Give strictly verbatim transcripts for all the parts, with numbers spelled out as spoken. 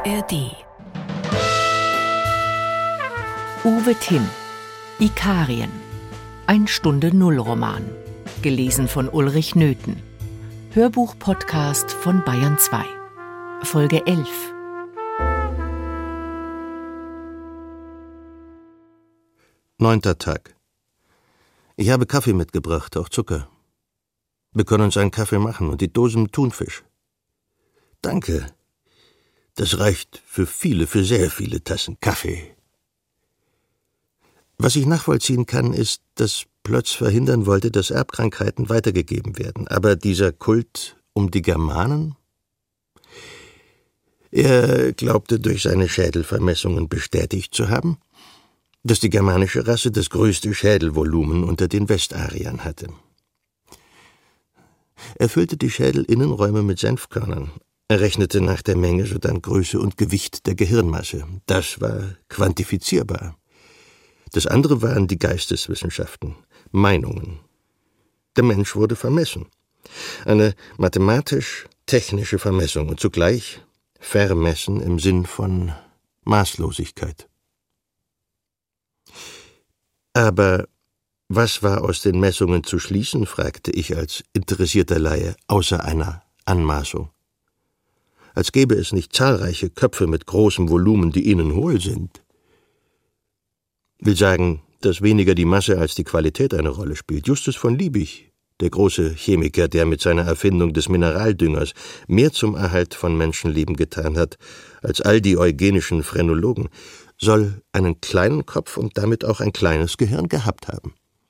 A R D. Uwe Timm, Ikarien. Ein Stunde-Null-Roman. Gelesen von Ulrich Nöthen. Hörbuch-Podcast von Bayern zwei. Folge elf. Neunter Tag. Ich habe Kaffee mitgebracht, auch Zucker. Wir können uns einen Kaffee machen und die Dose mit Thunfisch. Danke. Das reicht für viele, für sehr viele Tassen Kaffee. Was ich nachvollziehen kann, ist, dass Plötz verhindern wollte, dass Erbkrankheiten weitergegeben werden. Aber dieser Kult um die Germanen? Er glaubte, durch seine Schädelvermessungen bestätigt zu haben, dass die germanische Rasse das größte Schädelvolumen unter den Westariern hatte. Er füllte die Schädelinnenräume mit Senfkörnern. Er rechnete nach der Menge sodann Größe und Gewicht der Gehirnmasse. Das war quantifizierbar. Das andere waren die Geisteswissenschaften, Meinungen. Der Mensch wurde vermessen. Eine mathematisch-technische Vermessung und zugleich vermessen im Sinn von Maßlosigkeit. Aber was war aus den Messungen zu schließen, fragte ich als interessierter Laie, außer einer Anmaßung. Als gäbe es nicht zahlreiche Köpfe mit großem Volumen, die ihnen hohl sind. Will sagen, dass weniger die Masse als die Qualität eine Rolle spielt. Justus von Liebig, der große Chemiker, der mit seiner Erfindung des Mineraldüngers mehr zum Erhalt von Menschenleben getan hat, als all die eugenischen Phrenologen, soll einen kleinen Kopf und damit auch ein kleines Gehirn gehabt haben.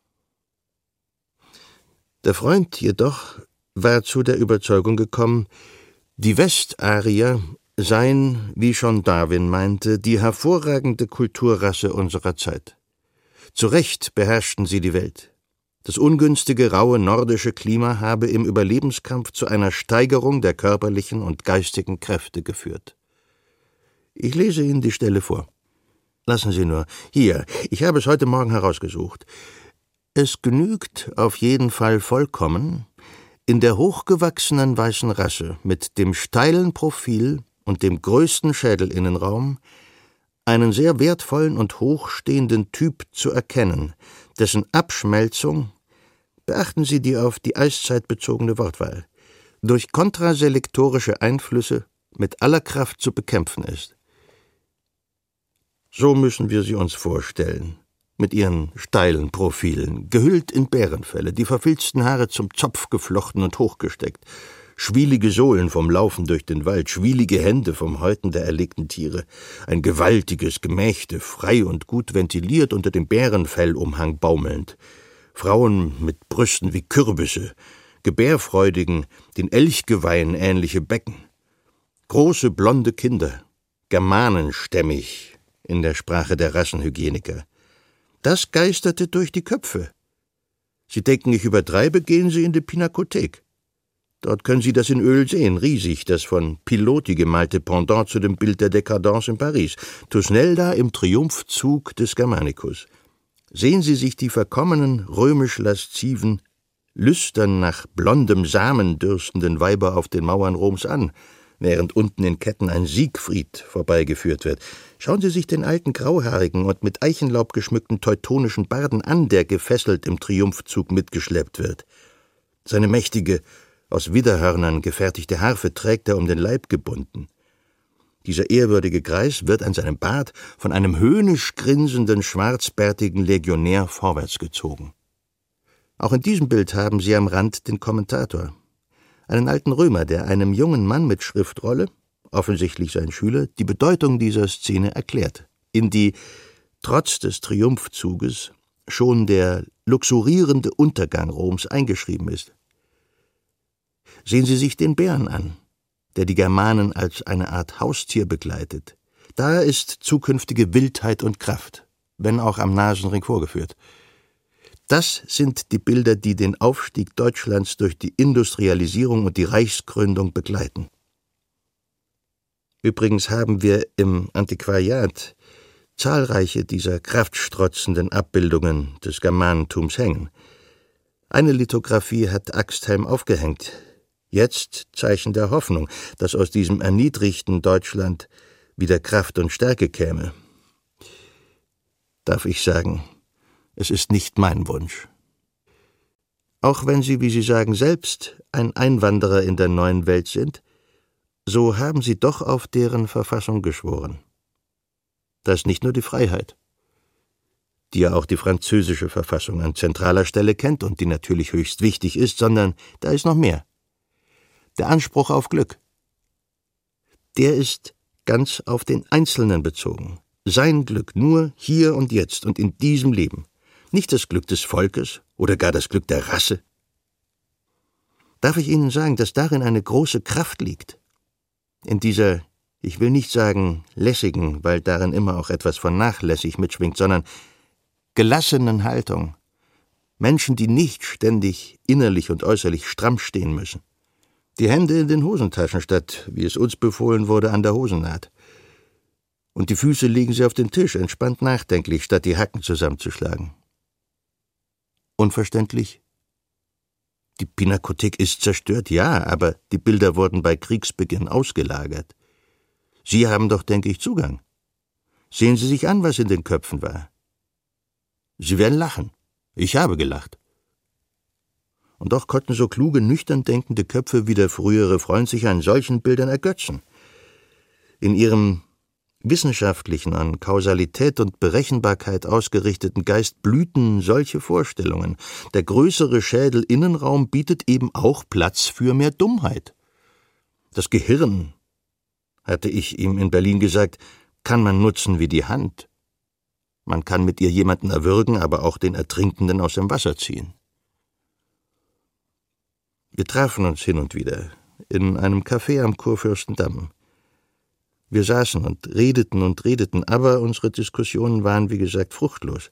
Der Freund jedoch war zu der Überzeugung gekommen, die Westarier seien, wie schon Darwin meinte, die hervorragende Kulturrasse unserer Zeit. Zu Recht beherrschten sie die Welt. Das ungünstige, raue nordische Klima habe im Überlebenskampf zu einer Steigerung der körperlichen und geistigen Kräfte geführt. Ich lese Ihnen die Stelle vor. Lassen Sie nur. Hier, ich habe es heute Morgen herausgesucht. Es genügt auf jeden Fall vollkommen, in der hochgewachsenen weißen Rasse mit dem steilen Profil und dem größten Schädelinnenraum einen sehr wertvollen und hochstehenden Typ zu erkennen, dessen Abschmelzung, beachten Sie die auf die Eiszeit bezogene Wortwahl, durch kontraselektorische Einflüsse mit aller Kraft zu bekämpfen ist. So müssen wir sie uns vorstellen, mit ihren steilen Profilen, gehüllt in Bärenfelle, die verfilzten Haare zum Zopf geflochten und hochgesteckt, schwielige Sohlen vom Laufen durch den Wald, schwielige Hände vom Häuten der erlegten Tiere, ein gewaltiges Gemächte, frei und gut ventiliert unter dem Bärenfellumhang baumelnd, Frauen mit Brüsten wie Kürbisse, gebärfreudigen, den Elchgeweihen ähnliche Becken, große blonde Kinder, germanenstämmig in der Sprache der Rassenhygieniker. Das geisterte durch die Köpfe. Sie denken, ich übertreibe, gehen Sie in die Pinakothek. Dort können Sie das in Öl sehen, riesig, das von Piloty gemalte Pendant zu dem Bild der Dekadence in Paris, Thusnelda im Triumphzug des Germanicus. Sehen Sie sich die verkommenen, römisch-lasziven, lüstern nach blondem Samen dürstenden Weiber auf den Mauern Roms an, während unten in Ketten ein Siegfried vorbeigeführt wird. Schauen Sie sich den alten grauhaarigen und mit Eichenlaub geschmückten teutonischen Barden an, der gefesselt im Triumphzug mitgeschleppt wird. Seine mächtige, aus Widderhörnern gefertigte Harfe trägt er um den Leib gebunden. Dieser ehrwürdige Greis wird an seinem Bart von einem höhnisch grinsenden, schwarzbärtigen Legionär vorwärts gezogen. Auch in diesem Bild haben Sie am Rand den Kommentator, einen alten Römer, der einem jungen Mann mit Schriftrolle, offensichtlich sein Schüler, die Bedeutung dieser Szene erklärt, in die, trotz des Triumphzuges, schon der luxurierende Untergang Roms eingeschrieben ist. Sehen Sie sich den Bären an, der die Germanen als eine Art Haustier begleitet. Da ist zukünftige Wildheit und Kraft, wenn auch am Nasenring vorgeführt. Das sind die Bilder, die den Aufstieg Deutschlands durch die Industrialisierung und die Reichsgründung begleiten. Übrigens haben wir im Antiquariat zahlreiche dieser kraftstrotzenden Abbildungen des Germanentums hängen. Eine Lithografie hat Axthelm aufgehängt. Jetzt Zeichen der Hoffnung, dass aus diesem erniedrigten Deutschland wieder Kraft und Stärke käme. Darf ich sagen, es ist nicht mein Wunsch. Auch wenn Sie, wie Sie sagen, selbst ein Einwanderer in der neuen Welt sind, so haben Sie doch auf deren Verfassung geschworen. Da ist nicht nur die Freiheit, die ja auch die französische Verfassung an zentraler Stelle kennt und die natürlich höchst wichtig ist, sondern da ist noch mehr. Der Anspruch auf Glück. Der ist ganz auf den Einzelnen bezogen. Sein Glück nur hier und jetzt und in diesem Leben. Nicht das Glück des Volkes oder gar das Glück der Rasse. Darf ich Ihnen sagen, dass darin eine große Kraft liegt? In dieser, ich will nicht sagen lässigen, weil darin immer auch etwas von nachlässig mitschwingt, sondern gelassenen Haltung. Menschen, die nicht ständig innerlich und äußerlich stramm stehen müssen. Die Hände in den Hosentaschen statt, wie es uns befohlen wurde, an der Hosennaht. Und die Füße legen sie auf den Tisch, entspannt nachdenklich, statt die Hacken zusammenzuschlagen. Unverständlich? Die Pinakothek ist zerstört, ja, aber die Bilder wurden bei Kriegsbeginn ausgelagert. Sie haben doch, denke ich, Zugang. Sehen Sie sich an, was in den Köpfen war. Sie werden lachen. Ich habe gelacht. Und doch konnten so kluge, nüchtern denkende Köpfe wie der frühere Freund sich an solchen Bildern ergötzen. In ihrem wissenschaftlichen, an Kausalität und Berechenbarkeit ausgerichteten Geist blühten solche Vorstellungen. Der größere Schädelinnenraum bietet eben auch Platz für mehr Dummheit. Das Gehirn, hatte ich ihm in Berlin gesagt, kann man nutzen wie die Hand. Man kann mit ihr jemanden erwürgen, aber auch den Ertrinkenden aus dem Wasser ziehen. Wir trafen uns hin und wieder in einem Café am Kurfürstendamm. Wir saßen und redeten und redeten, aber unsere Diskussionen waren, wie gesagt, fruchtlos.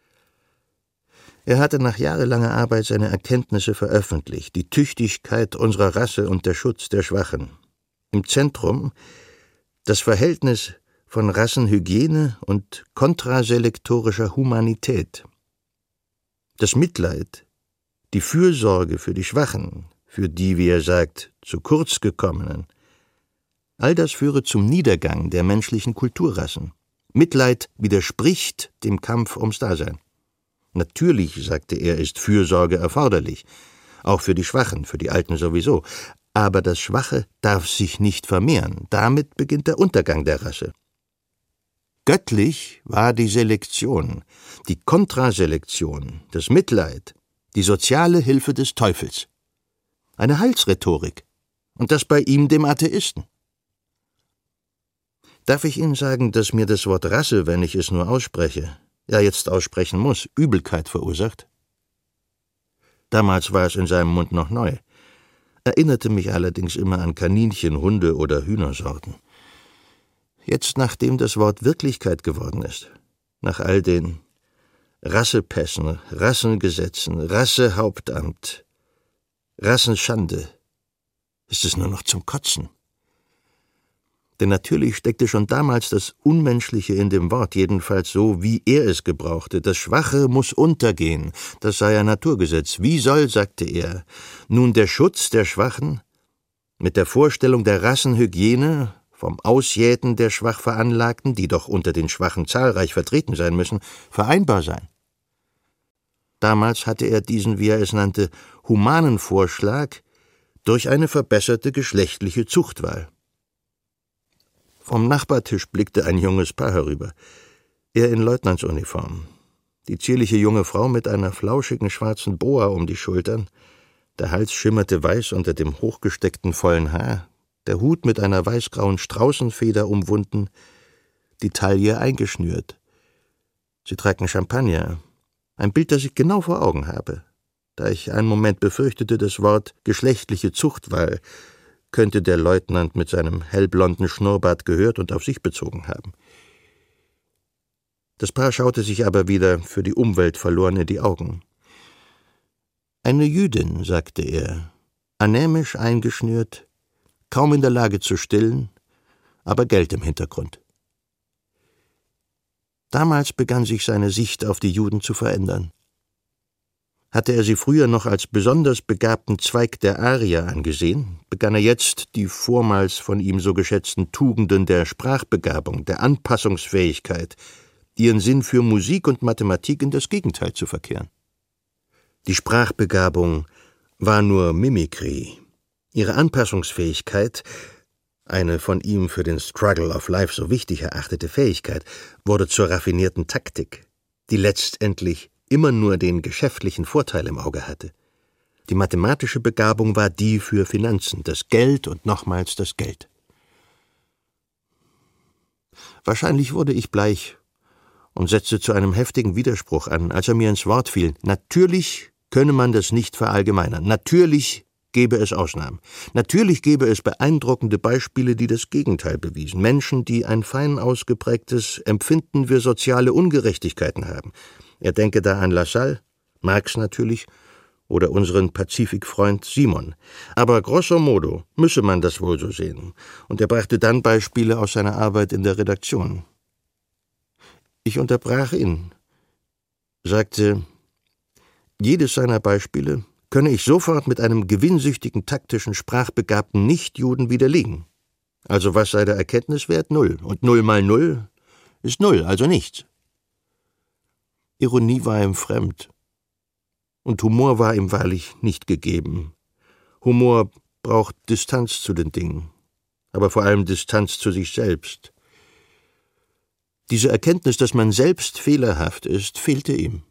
Er hatte nach jahrelanger Arbeit seine Erkenntnisse veröffentlicht, die Tüchtigkeit unserer Rasse und der Schutz der Schwachen. Im Zentrum das Verhältnis von Rassenhygiene und kontraselektorischer Humanität. Das Mitleid, die Fürsorge für die Schwachen, für die, wie er sagt, zu kurz gekommenen, all das führe zum Niedergang der menschlichen Kulturrassen. Mitleid widerspricht dem Kampf ums Dasein. Natürlich, sagte er, ist Fürsorge erforderlich, auch für die Schwachen, für die Alten sowieso. Aber das Schwache darf sich nicht vermehren. Damit beginnt der Untergang der Rasse. Göttlich war die Selektion, die Kontraselektion, das Mitleid, die soziale Hilfe des Teufels. Eine Heilsrhetorik. Und das bei ihm, dem Atheisten. Darf ich Ihnen sagen, dass mir das Wort Rasse, wenn ich es nur ausspreche, ja jetzt aussprechen muss, Übelkeit verursacht? Damals war es in seinem Mund noch neu, erinnerte mich allerdings immer an Kaninchen, Hunde oder Hühnersorten. Jetzt, nachdem das Wort Wirklichkeit geworden ist, nach all den Rassepässen, Rassengesetzen, Rassehauptamt, Rassenschande, ist es nur noch zum Kotzen. Denn natürlich steckte schon damals das Unmenschliche in dem Wort, jedenfalls so, wie er es gebrauchte. Das Schwache muss untergehen, das sei ein Naturgesetz. Wie soll, sagte er, nun der Schutz der Schwachen mit der Vorstellung der Rassenhygiene, vom Ausjäten der Schwachveranlagten, die doch unter den Schwachen zahlreich vertreten sein müssen, vereinbar sein? Damals hatte er diesen, wie er es nannte, humanen Vorschlag durch eine verbesserte geschlechtliche Zuchtwahl. Vom Nachbartisch blickte ein junges Paar herüber, er in Leutnantsuniform, die zierliche junge Frau mit einer flauschigen schwarzen Boa um die Schultern, der Hals schimmerte weiß unter dem hochgesteckten vollen Haar, der Hut mit einer weißgrauen Straußenfeder umwunden, die Taille eingeschnürt. Sie tranken Champagner, ein Bild, das ich genau vor Augen habe, da ich einen Moment befürchtete, das Wort geschlechtliche Zuchtwahl könnte der Leutnant mit seinem hellblonden Schnurrbart gehört und auf sich bezogen haben. Das Paar schaute sich aber wieder für die Umwelt verloren in die Augen. »Eine Jüdin«, sagte er, anämisch eingeschnürt, kaum in der Lage zu stillen, aber Geld im Hintergrund. Damals begann sich seine Sicht auf die Juden zu verändern. Hatte er sie früher noch als besonders begabten Zweig der Arier angesehen, begann er jetzt, die vormals von ihm so geschätzten Tugenden der Sprachbegabung, der Anpassungsfähigkeit, ihren Sinn für Musik und Mathematik in das Gegenteil zu verkehren. Die Sprachbegabung war nur Mimikrie. Ihre Anpassungsfähigkeit, eine von ihm für den Struggle of Life so wichtig erachtete Fähigkeit, wurde zur raffinierten Taktik, die letztendlich immer nur den geschäftlichen Vorteil im Auge hatte. Die mathematische Begabung war die für Finanzen, das Geld und nochmals das Geld. Wahrscheinlich wurde ich bleich und setzte zu einem heftigen Widerspruch an, als er mir ins Wort fiel. Natürlich könne man das nicht verallgemeinern. Natürlich gäbe es Ausnahmen. Natürlich gäbe es beeindruckende Beispiele, die das Gegenteil bewiesen. Menschen, die ein fein ausgeprägtes Empfinden für soziale Ungerechtigkeiten haben. Er denke da an Lassalle, Marx natürlich oder unseren Pazifikfreund Simon. Aber grosso modo müsse man das wohl so sehen. Und er brachte dann Beispiele aus seiner Arbeit in der Redaktion. Ich unterbrach ihn, sagte, jedes seiner Beispiele könne ich sofort mit einem gewinnsüchtigen, taktischen, sprachbegabten Nichtjuden widerlegen. Also was sei der Erkenntniswert? Null. Und Null mal Null ist Null, also nichts. Ironie war ihm fremd. Und Humor war ihm wahrlich nicht gegeben. Humor braucht Distanz zu den Dingen, aber vor allem Distanz zu sich selbst. Diese Erkenntnis, dass man selbst fehlerhaft ist, fehlte ihm.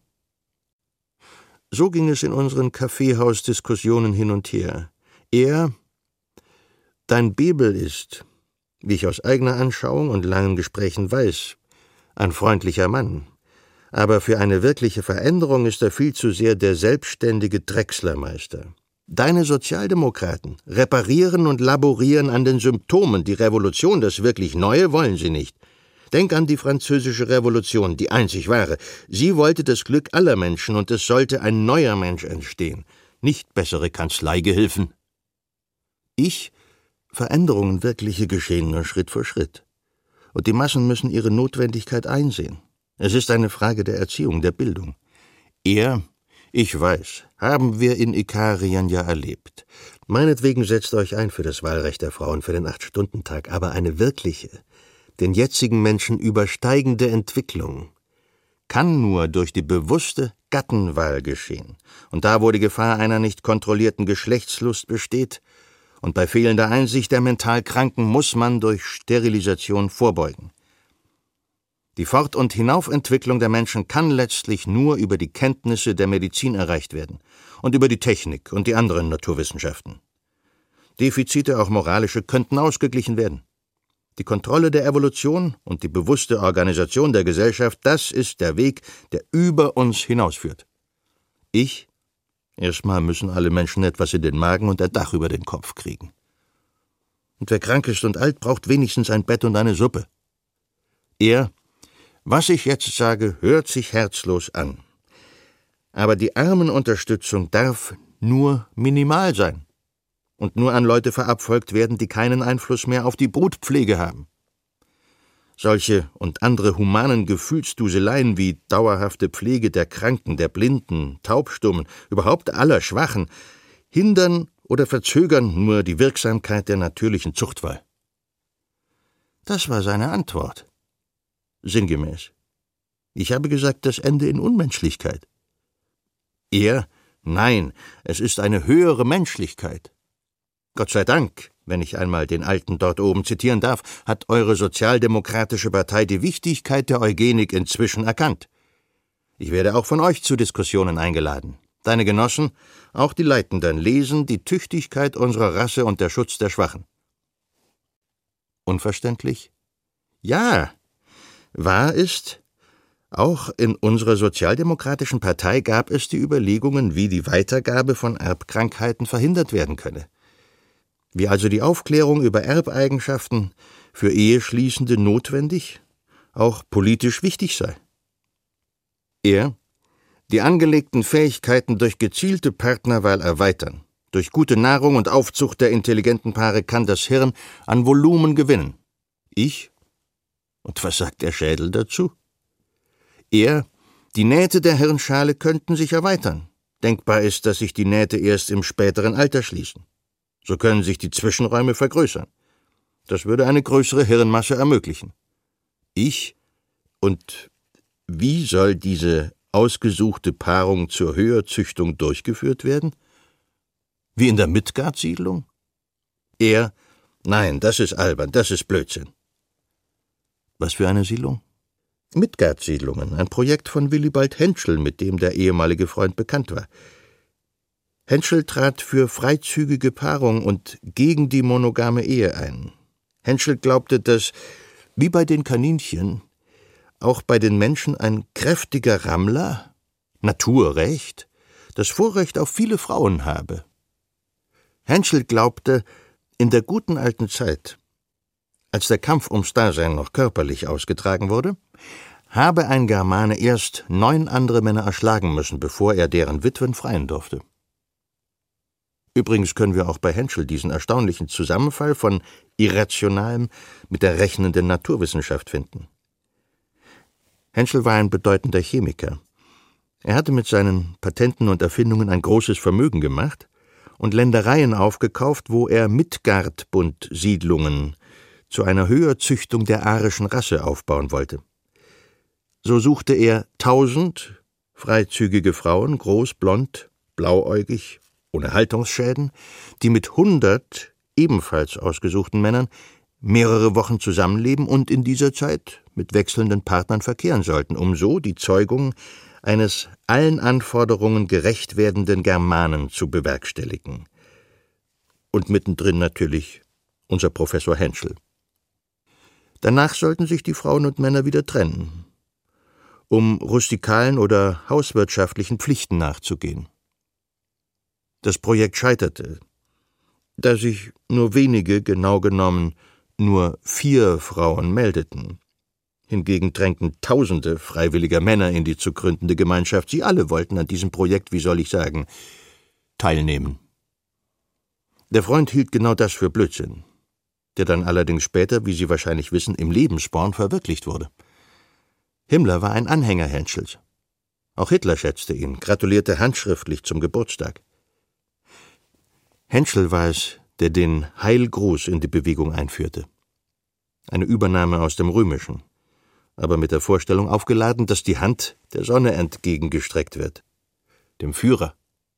So ging es in unseren Kaffeehausdiskussionen hin und her. Er, dein Bebel ist, wie ich aus eigener Anschauung und langen Gesprächen weiß, ein freundlicher Mann. Aber für eine wirkliche Veränderung ist er viel zu sehr der selbstständige Drechslermeister. Deine Sozialdemokraten reparieren und laborieren an den Symptomen. Die Revolution, das wirklich Neue, wollen sie nicht. Denk an die französische Revolution, die einzig wahre. Sie wollte das Glück aller Menschen und es sollte ein neuer Mensch entstehen, nicht bessere Kanzleigehilfen. Ich, Veränderungen wirkliche geschehen nur Schritt für Schritt. Und die Massen müssen ihre Notwendigkeit einsehen. Es ist eine Frage der Erziehung, der Bildung. Er, ich weiß, haben wir in Ikarien ja erlebt. Meinetwegen setzt euch ein für das Wahlrecht der Frauen, für den Acht-Stunden-Tag, aber eine wirkliche, den jetzigen Menschen übersteigende Entwicklung kann nur durch die bewusste Gattenwahl geschehen. Und da, wo die Gefahr einer nicht kontrollierten Geschlechtslust besteht und bei fehlender Einsicht der Mentalkranken, muss man durch Sterilisation vorbeugen. Die Fort- und Hinaufentwicklung der Menschen kann letztlich nur über die Kenntnisse der Medizin erreicht werden und über die Technik und die anderen Naturwissenschaften. Defizite, auch moralische, könnten ausgeglichen werden. Die Kontrolle der Evolution und die bewusste Organisation der Gesellschaft, das ist der Weg, der über uns hinausführt. Ich, erstmal müssen alle Menschen etwas in den Magen und ein Dach über den Kopf kriegen. Und wer krank ist und alt, braucht wenigstens ein Bett und eine Suppe. Er, was ich jetzt sage, hört sich herzlos an. Aber die Armenunterstützung darf nur minimal sein und nur an Leute verabfolgt werden, die keinen Einfluss mehr auf die Brutpflege haben. Solche und andere humanen Gefühlsduseleien wie dauerhafte Pflege der Kranken, der Blinden, Taubstummen, überhaupt aller Schwachen, hindern oder verzögern nur die Wirksamkeit der natürlichen Zuchtwahl. Das war seine Antwort. Sinngemäß. Ich habe gesagt, das Ende in Unmenschlichkeit. Er, nein, es ist eine höhere Menschlichkeit. Gott sei Dank, wenn ich einmal den Alten dort oben zitieren darf, hat eure Sozialdemokratische Partei die Wichtigkeit der Eugenik inzwischen erkannt. Ich werde auch von euch zu Diskussionen eingeladen. Deine Genossen, auch die Leitenden, lesen die Tüchtigkeit unserer Rasse und der Schutz der Schwachen. Unverständlich? Ja. Wahr ist, auch in unserer Sozialdemokratischen Partei gab es die Überlegungen, wie die Weitergabe von Erbkrankheiten verhindert werden könne. Wie also die Aufklärung über Erbeigenschaften für Eheschließende notwendig, auch politisch wichtig sei. Er, die angelegten Fähigkeiten durch gezielte Partnerwahl erweitern. Durch gute Nahrung und Aufzucht der intelligenten Paare kann das Hirn an Volumen gewinnen. Ich, und was sagt der Schädel dazu? Er, die Nähte der Hirnschale könnten sich erweitern. Denkbar ist, dass sich die Nähte erst im späteren Alter schließen. So können sich die Zwischenräume vergrößern. Das würde eine größere Hirnmasse ermöglichen. Ich und wie soll diese ausgesuchte Paarung zur Höherzüchtung durchgeführt werden? Wie in der Midgard-Siedlung? Er, nein, das ist albern, das ist Blödsinn. Was für eine Siedlung? Midgard-Siedlungen, ein Projekt von Willibald Henschel, mit dem der ehemalige Freund bekannt war. Henschel trat für freizügige Paarung und gegen die monogame Ehe ein. Henschel glaubte, dass, wie bei den Kaninchen, auch bei den Menschen ein kräftiger Rammler, Naturrecht, das Vorrecht auf viele Frauen habe. Henschel glaubte, in der guten alten Zeit, als der Kampf ums Dasein noch körperlich ausgetragen wurde, habe ein Germane erst neun andere Männer erschlagen müssen, bevor er deren Witwen freien durfte. Übrigens können wir auch bei Henschel diesen erstaunlichen Zusammenfall von Irrationalem mit der rechnenden Naturwissenschaft finden. Henschel war ein bedeutender Chemiker. Er hatte mit seinen Patenten und Erfindungen ein großes Vermögen gemacht und Ländereien aufgekauft, wo er Midgard-Bund-Siedlungen zu einer Höherzüchtung der arischen Rasse aufbauen wollte. So suchte er tausend freizügige Frauen, groß, blond, blauäugig, ohne Haltungsschäden, die mit hundert ebenfalls ausgesuchten Männern mehrere Wochen zusammenleben und in dieser Zeit mit wechselnden Partnern verkehren sollten, um so die Zeugung eines allen Anforderungen gerecht werdenden Germanen zu bewerkstelligen. Und mittendrin natürlich unser Professor Henschel. Danach sollten sich die Frauen und Männer wieder trennen, um rustikalen oder hauswirtschaftlichen Pflichten nachzugehen. Das Projekt scheiterte, da sich nur wenige, genau genommen nur vier Frauen meldeten. Hingegen drängten Tausende freiwilliger Männer in die zu gründende Gemeinschaft. Sie alle wollten an diesem Projekt, wie soll ich sagen, teilnehmen. Der Freund hielt genau das für Blödsinn, der dann allerdings später, wie Sie wahrscheinlich wissen, im Lebensborn verwirklicht wurde. Himmler war ein Anhänger Henschels. Auch Hitler schätzte ihn, gratulierte handschriftlich zum Geburtstag. Henschel war es, der den Heilgruß in die Bewegung einführte. Eine Übernahme aus dem Römischen, aber mit der Vorstellung aufgeladen, dass die Hand der Sonne entgegengestreckt wird, dem Führer.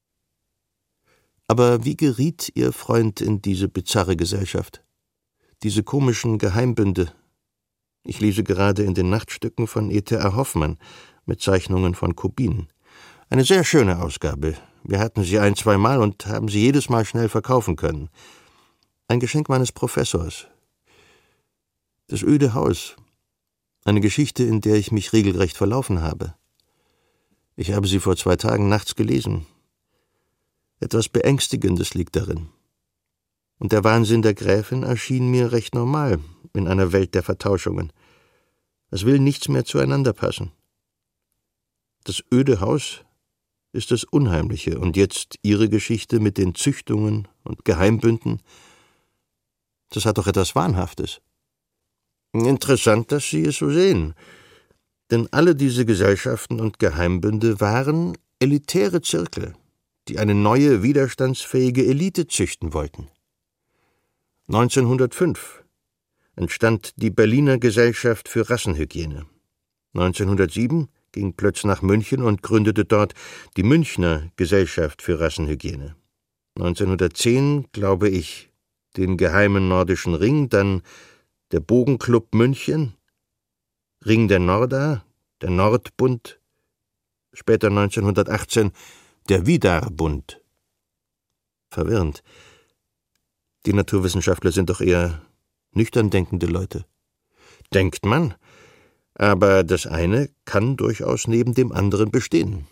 Aber wie geriet Ihr Freund in diese bizarre Gesellschaft? Diese komischen Geheimbünde? Ich lese gerade in den Nachtstücken von E T A Hoffmann mit Zeichnungen von Kubin. Eine sehr schöne Ausgabe. Wir hatten sie ein, zweimal und haben sie jedes Mal schnell verkaufen können. Ein Geschenk meines Professors. Das öde Haus. Eine Geschichte, in der ich mich regelrecht verlaufen habe. Ich habe sie vor zwei Tagen nachts gelesen. Etwas Beängstigendes liegt darin. Und der Wahnsinn der Gräfin erschien mir recht normal in einer Welt der Vertauschungen. Es will nichts mehr zueinander passen. Das öde Haus ist das Unheimliche, und jetzt Ihre Geschichte mit den Züchtungen und Geheimbünden, das hat doch etwas Wahnhaftes. Interessant, dass Sie es so sehen, denn alle diese Gesellschaften und Geheimbünde waren elitäre Zirkel, die eine neue, widerstandsfähige Elite züchten wollten. neunzehnhundertfünf entstand die Berliner Gesellschaft für Rassenhygiene. neunzehnhundertsieben ging Plötz nach München und gründete dort die Münchner Gesellschaft für Rassenhygiene. neunzehnhundertzehn, glaube ich, den Geheimen Nordischen Ring, dann der Bogenclub München, Ring der Norda, der Nordbund, später neunzehnhundertachtzehn der Widarbund. Verwirrend. Die Naturwissenschaftler sind doch eher nüchtern denkende Leute. Denkt man, aber das eine kann durchaus neben dem anderen bestehen.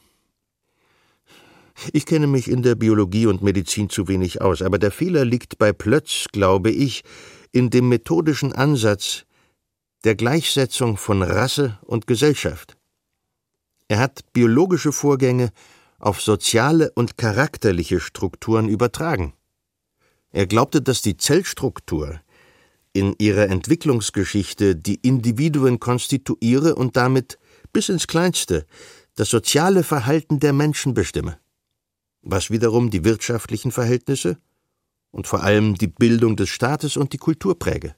Ich kenne mich in der Biologie und Medizin zu wenig aus, aber der Fehler liegt bei Plötz, glaube ich, in dem methodischen Ansatz der Gleichsetzung von Rasse und Gesellschaft. Er hat biologische Vorgänge auf soziale und charakterliche Strukturen übertragen. Er glaubte, dass die Zellstruktur in ihrer Entwicklungsgeschichte die Individuen konstituiere und damit bis ins Kleinste das soziale Verhalten der Menschen bestimme. was wiederum die wirtschaftlichen Verhältnisse und vor allem die Bildung des Staates und die Kultur präge.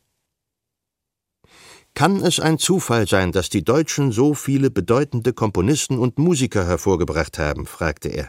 Kann es ein Zufall sein, dass die Deutschen so viele bedeutende Komponisten und Musiker hervorgebracht haben, fragte er.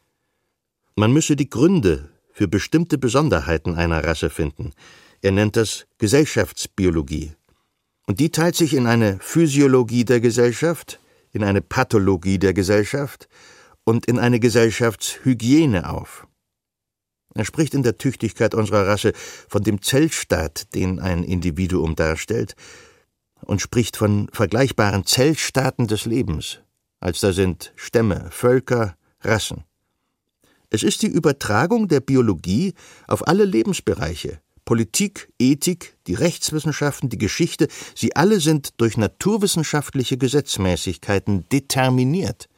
Man müsse die Gründe für bestimmte Besonderheiten einer Rasse finden. Er nennt das Gesellschaftsbiologie. Und die teilt sich in eine Physiologie der Gesellschaft, in eine Pathologie der Gesellschaft und in eine Gesellschaftshygiene auf. Er spricht in der Tüchtigkeit unserer Rasse von dem Zellstaat, den ein Individuum darstellt, und spricht von vergleichbaren Zellstaaten des Lebens, als da sind Stämme, Völker, Rassen. Es ist die Übertragung der Biologie auf alle Lebensbereiche, Politik, Ethik, die Rechtswissenschaften, die Geschichte, sie alle sind durch naturwissenschaftliche Gesetzmäßigkeiten determiniert.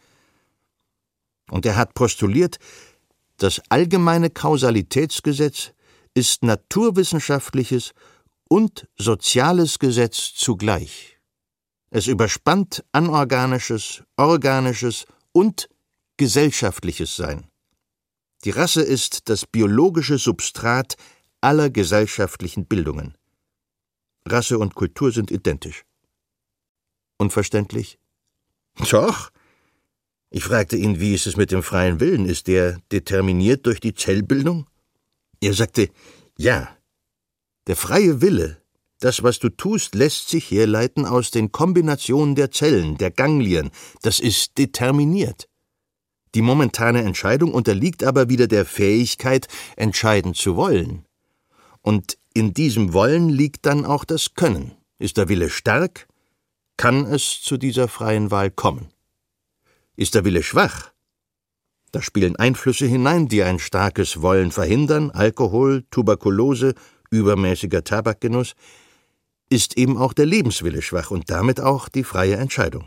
Und er hat postuliert, das allgemeine Kausalitätsgesetz ist naturwissenschaftliches und soziales Gesetz zugleich. Es überspannt anorganisches, organisches und gesellschaftliches Sein. Die Rasse ist das biologische Substrat aller gesellschaftlichen Bildungen. Rasse und Kultur sind identisch. Unverständlich? Doch. Ich fragte ihn, wie ist es mit dem freien Willen? Ist der determiniert durch die Zellbildung? Er sagte, ja. Der freie Wille, das, was du tust, lässt sich herleiten aus den Kombinationen der Zellen, der Ganglien. Das ist determiniert. Die momentane Entscheidung unterliegt aber wieder der Fähigkeit, entscheiden zu wollen. Und in diesem Wollen liegt dann auch das Können. Ist der Wille stark, kann es zu dieser freien Wahl kommen. Ist der Wille schwach, da spielen Einflüsse hinein, die ein starkes Wollen verhindern, Alkohol, Tuberkulose, übermäßiger Tabakgenuss, ist eben auch der Lebenswille schwach und damit auch die freie Entscheidung.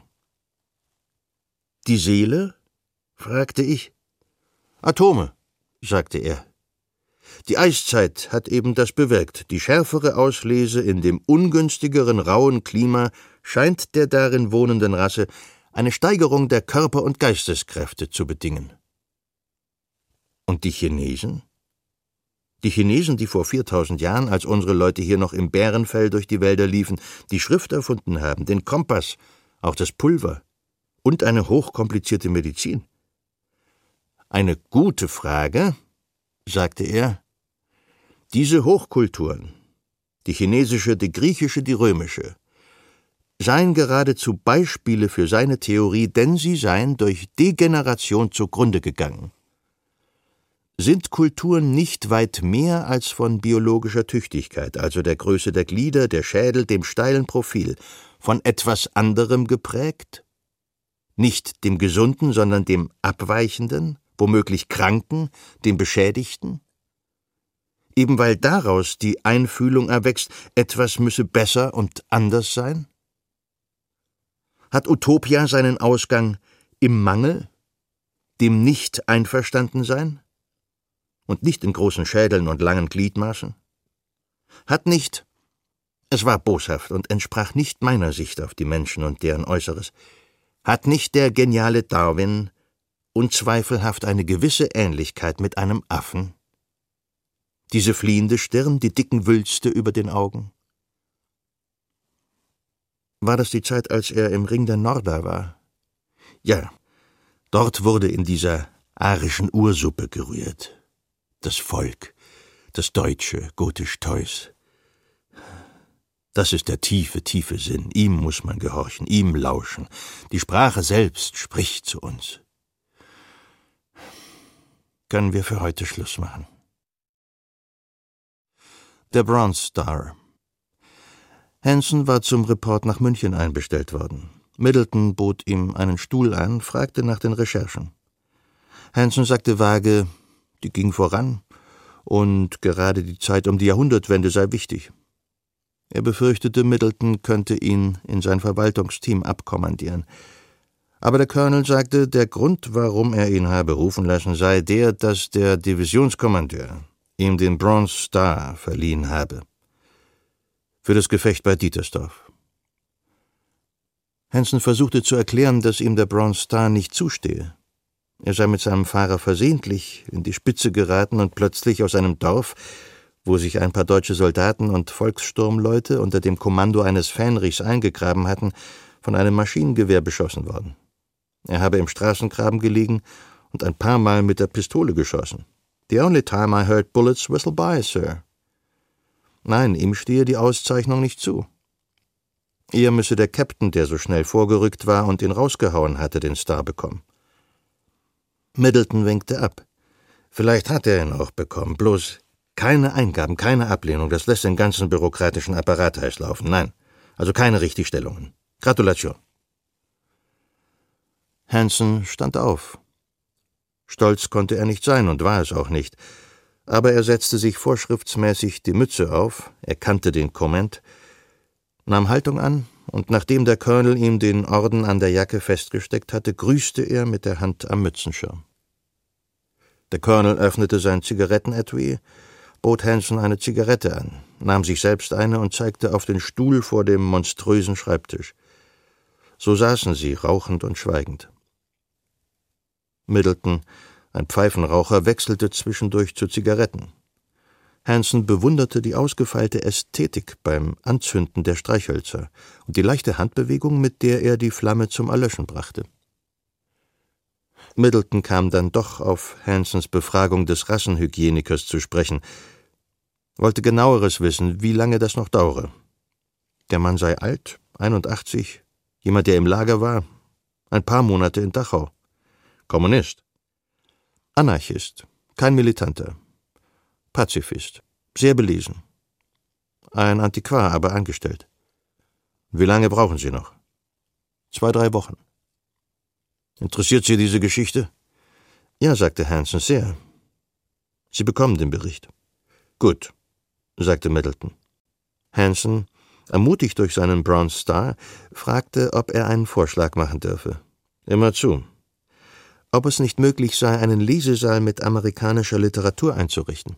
Die Seele? Fragte ich. Atome, sagte er. Die Eiszeit hat eben das bewirkt. Die schärfere Auslese in dem ungünstigeren, rauen Klima scheint der darin wohnenden Rasse eine Steigerung der Körper- und Geisteskräfte zu bedingen. Und die Chinesen? Die Chinesen, die vor viertausend Jahren, als unsere Leute hier noch im Bärenfell durch die Wälder liefen, die Schrift erfunden haben, den Kompass, auch das Pulver und eine hochkomplizierte Medizin. Eine gute Frage, sagte er. Diese Hochkulturen, die chinesische, die griechische, die römische, seien geradezu Beispiele für seine Theorie, denn sie seien durch Degeneration zugrunde gegangen. Sind Kulturen nicht weit mehr als von biologischer Tüchtigkeit, also der Größe der Glieder, der Schädel, dem steilen Profil, von etwas anderem geprägt? Nicht dem Gesunden, sondern dem Abweichenden, womöglich Kranken, dem Beschädigten? Eben weil daraus die Einfühlung erwächst, etwas müsse besser und anders sein? Hat Utopia seinen Ausgang im Mangel, dem Nicht-Einverstandensein? Und nicht in großen Schädeln und langen Gliedmaßen? Hat nicht, es war boshaft und entsprach nicht meiner Sicht auf die Menschen und deren Äußeres, hat nicht der geniale Darwin unzweifelhaft eine gewisse Ähnlichkeit mit einem Affen? Diese fliehende Stirn, die dicken Wülste über den Augen? War das die Zeit, als er im Ring der Norda war? Ja, dort wurde in dieser arischen Ursuppe gerührt. Das Volk, das Deutsche, gotisch-teus. Das ist der tiefe, tiefe Sinn. Ihm muss man gehorchen, ihm lauschen. Die Sprache selbst spricht zu uns. Können wir für heute Schluss machen? Der Bronze Star. Hanson war zum Report nach München einbestellt worden. Middleton bot ihm einen Stuhl an, fragte nach den Recherchen. Hanson sagte vage, die ging voran, und gerade die Zeit um die Jahrhundertwende sei wichtig. Er befürchtete, Middleton könnte ihn in sein Verwaltungsteam abkommandieren. Aber der Colonel sagte, der Grund, warum er ihn habe rufen lassen, sei der, dass der Divisionskommandeur ihm den Bronze Star verliehen habe. Für das Gefecht bei Dietersdorf. Hanson versuchte zu erklären, dass ihm der Bronze Star nicht zustehe. Er sei mit seinem Fahrer versehentlich in die Spitze geraten und plötzlich aus einem Dorf, wo sich ein paar deutsche Soldaten und Volkssturmleute unter dem Kommando eines Fähnrichs eingegraben hatten, von einem Maschinengewehr beschossen worden. Er habe im Straßengraben gelegen und ein paar Mal mit der Pistole geschossen. »The only time I heard bullets whistle by, Sir.« Nein, ihm stehe die Auszeichnung nicht zu. Eher müsse der Captain, der so schnell vorgerückt war und ihn rausgehauen hatte, den Star bekommen. Middleton winkte ab. Vielleicht hat er ihn auch bekommen, bloß keine Eingaben, keine Ablehnung, das lässt den ganzen bürokratischen Apparat heiß laufen. Nein, also keine Richtigstellungen. Gratulation. Hanson stand auf. Stolz konnte er nicht sein und war es auch nicht, aber er setzte sich vorschriftsmäßig die Mütze auf, er kannte den Comment, nahm Haltung an, und nachdem der Colonel ihm den Orden an der Jacke festgesteckt hatte, grüßte er mit der Hand am Mützenschirm. Der Colonel öffnete sein Zigarettenetui, bot Hanson eine Zigarette an, nahm sich selbst eine und zeigte auf den Stuhl vor dem monströsen Schreibtisch. So saßen sie, rauchend und schweigend. Middleton, ein Pfeifenraucher, wechselte zwischendurch zu Zigaretten. Hanson bewunderte die ausgefeilte Ästhetik beim Anzünden der Streichhölzer und die leichte Handbewegung, mit der er die Flamme zum Erlöschen brachte. Middleton kam dann doch auf Hansons Befragung des Rassenhygienikers zu sprechen, wollte genaueres wissen, wie lange das noch dauere. Der Mann sei alt, einundachtzig, jemand, der im Lager war, ein paar Monate in Dachau. Kommunist. Anarchist, kein Militanter. Pazifist, sehr belesen. Ein Antiquar, aber angestellt. Wie lange brauchen Sie noch? Zwei, drei Wochen. Interessiert Sie diese Geschichte? Ja, sagte Hanson, sehr. Sie bekommen den Bericht. Gut, sagte Middleton. Hanson, ermutigt durch seinen Bronze Star, fragte, ob er einen Vorschlag machen dürfe. Immer zu. Ob es nicht möglich sei, einen Lesesaal mit amerikanischer Literatur einzurichten.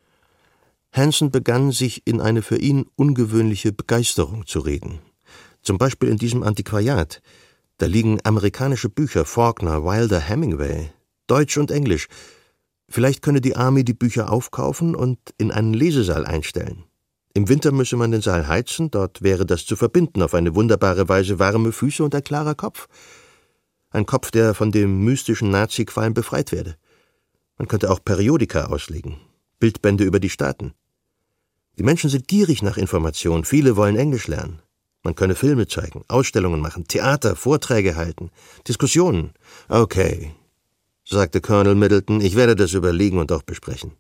Hanson begann, sich in eine für ihn ungewöhnliche Begeisterung zu reden. Zum Beispiel in diesem Antiquariat. Da liegen amerikanische Bücher, Faulkner, Wilder, Hemingway, Deutsch und Englisch. Vielleicht könne die Army die Bücher aufkaufen und in einen Lesesaal einstellen. Im Winter müsse man den Saal heizen, dort wäre das zu verbinden, auf eine wunderbare Weise warme Füße und ein klarer Kopf. Ein Kopf, der von dem mystischen Nazi-Qualm befreit werde. Man könnte auch Periodika auslegen, Bildbände über die Staaten. Die Menschen sind gierig nach Information, viele wollen Englisch lernen. Man könne Filme zeigen, Ausstellungen machen, Theater, Vorträge halten, Diskussionen. Okay, sagte Colonel Middleton, ich werde das überlegen und auch besprechen.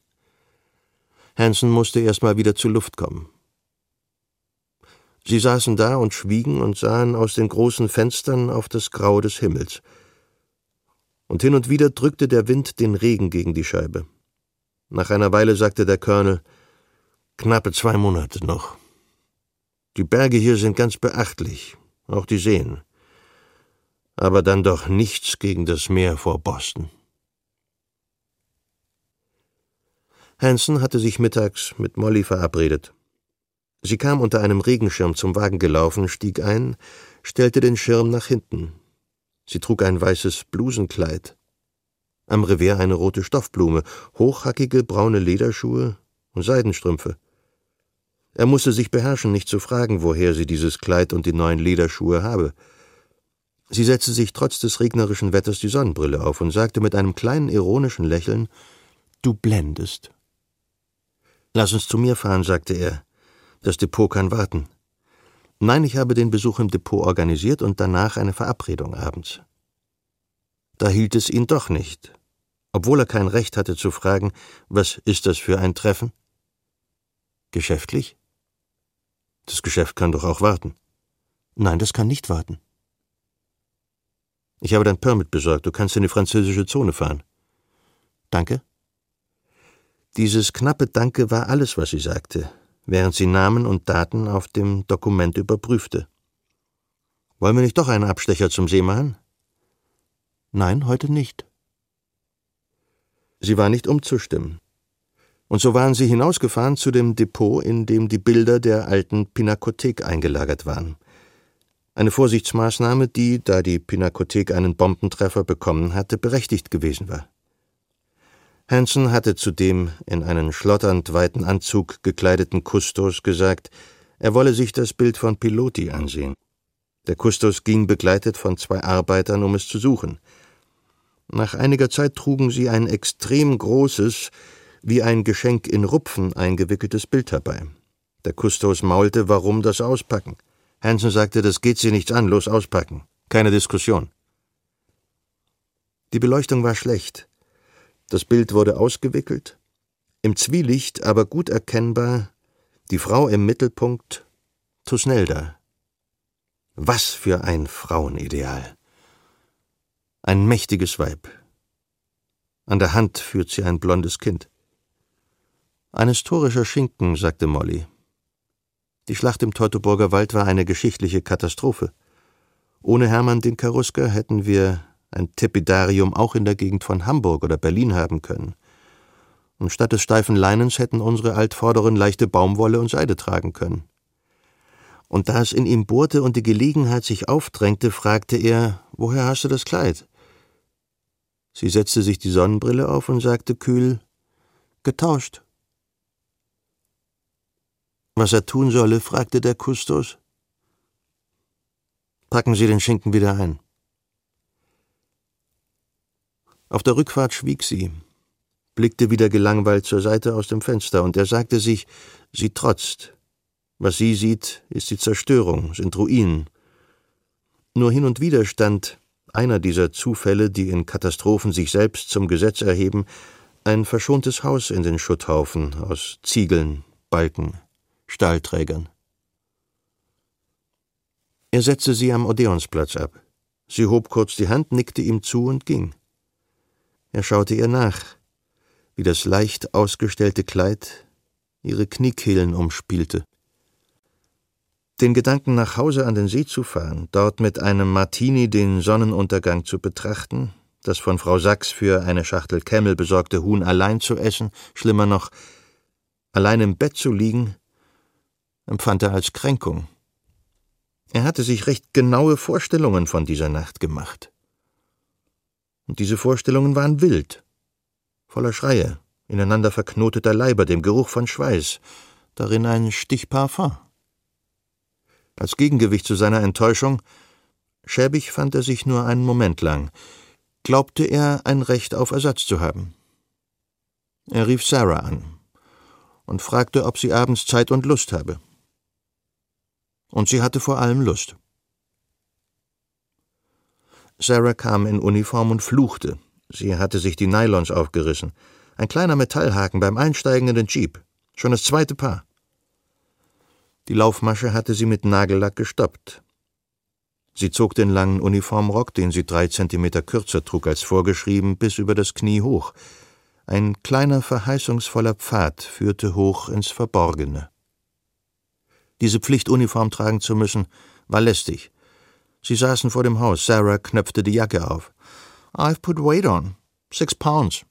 Hanson musste erst mal wieder zur Luft kommen. Sie saßen da und schwiegen und sahen aus den großen Fenstern auf das Grau des Himmels. Und hin und wieder drückte der Wind den Regen gegen die Scheibe. Nach einer Weile sagte der Colonel, »Knappe zwei Monate noch. Die Berge hier sind ganz beachtlich, auch die Seen. Aber dann doch nichts gegen das Meer vor Boston.« Hanson hatte sich mittags mit Molly verabredet. Sie kam unter einem Regenschirm zum Wagen gelaufen, stieg ein, stellte den Schirm nach hinten. Sie trug ein weißes Blusenkleid. Am Revers eine rote Stoffblume, hochhackige braune Lederschuhe und Seidenstrümpfe. Er musste sich beherrschen, nicht zu fragen, woher sie dieses Kleid und die neuen Lederschuhe habe. Sie setzte sich trotz des regnerischen Wetters die Sonnenbrille auf und sagte mit einem kleinen ironischen Lächeln, »Du blendest.« »Lass uns zu mir fahren«, sagte er. »Das Depot kann warten.« »Nein, ich habe den Besuch im Depot organisiert und danach eine Verabredung abends.« Da hielt es ihn doch nicht, obwohl er kein Recht hatte zu fragen, was ist das für ein Treffen? »Geschäftlich?« »Das Geschäft kann doch auch warten.« »Nein, das kann nicht warten.« »Ich habe dein Permit besorgt, du kannst in die französische Zone fahren.« »Danke.« Dieses knappe Danke war alles, was sie sagte, während sie Namen und Daten auf dem Dokument überprüfte. »Wollen wir nicht doch einen Abstecher zum See machen?« »Nein, heute nicht.« Sie war nicht umzustimmen. Und so waren sie hinausgefahren zu dem Depot, in dem die Bilder der alten Pinakothek eingelagert waren. Eine Vorsichtsmaßnahme, die, da die Pinakothek einen Bombentreffer bekommen hatte, berechtigt gewesen war. Hanson hatte zu dem in einen schlotternd weiten Anzug gekleideten Kustos gesagt, er wolle sich das Bild von Piloty ansehen. Der Kustos ging begleitet von zwei Arbeitern, um es zu suchen. Nach einiger Zeit trugen sie ein extrem großes, wie ein Geschenk in Rupfen eingewickeltes Bild herbei. Der Kustos maulte, warum das Auspacken? Hanson sagte, das geht sie nichts an, los auspacken. Keine Diskussion. Die Beleuchtung war schlecht. Das Bild wurde ausgewickelt, im Zwielicht aber gut erkennbar, die Frau im Mittelpunkt, Thusnelda. Was für ein Frauenideal! Ein mächtiges Weib. An der Hand führt sie ein blondes Kind. Ein historischer Schinken, sagte Molly. Die Schlacht im Teutoburger Wald war eine geschichtliche Katastrophe. Ohne Hermann den Karusker hätten wir ein Tepidarium auch in der Gegend von Hamburg oder Berlin haben können. Und statt des steifen Leinens hätten unsere Altvorderen leichte Baumwolle und Seide tragen können. Und da es in ihm bohrte und die Gelegenheit sich aufdrängte, fragte er, woher hast du das Kleid? Sie setzte sich die Sonnenbrille auf und sagte kühl, getauscht. Was er tun solle, fragte der Kustos. Packen Sie den Schinken wieder ein. Auf der Rückfahrt schwieg sie, blickte wieder gelangweilt zur Seite aus dem Fenster, und er sagte sich, sie trotzt. Was sie sieht, ist die Zerstörung, sind Ruinen. Nur hin und wieder stand, einer dieser Zufälle, die in Katastrophen sich selbst zum Gesetz erheben, ein verschontes Haus in den Schutthaufen aus Ziegeln, Balken, Stahlträgern. Er setzte sie am Odeonsplatz ab. Sie hob kurz die Hand, nickte ihm zu und ging. Er schaute ihr nach, wie das leicht ausgestellte Kleid ihre Kniekehlen umspielte. Den Gedanken, nach Hause an den See zu fahren, dort mit einem Martini den Sonnenuntergang zu betrachten, das von Frau Sachs für eine Schachtel Camel besorgte Huhn allein zu essen, schlimmer noch, allein im Bett zu liegen, empfand er als Kränkung. Er hatte sich recht genaue Vorstellungen von dieser Nacht gemacht. Und diese Vorstellungen waren wild, voller Schreie, ineinander verknoteter Leiber, dem Geruch von Schweiß, darin ein Stich Parfum. Als Gegengewicht zu seiner Enttäuschung, schäbig fand er sich nur einen Moment lang, glaubte er, ein Recht auf Ersatz zu haben. Er rief Sarah an und fragte, ob sie abends Zeit und Lust habe. Und sie hatte vor allem Lust. Sarah kam in Uniform und fluchte. Sie hatte sich die Nylons aufgerissen. Ein kleiner Metallhaken beim Einsteigen in den Jeep. Schon das zweite Paar. Die Laufmasche hatte sie mit Nagellack gestoppt. Sie zog den langen Uniformrock, den sie drei Zentimeter kürzer trug als vorgeschrieben, bis über das Knie hoch. Ein kleiner, verheißungsvoller Pfad führte hoch ins Verborgene. Diese Pflichtuniform tragen zu müssen, war lästig. Sie saßen vor dem Haus. Sarah knöpfte die Jacke auf. I've put weight on. Six pounds.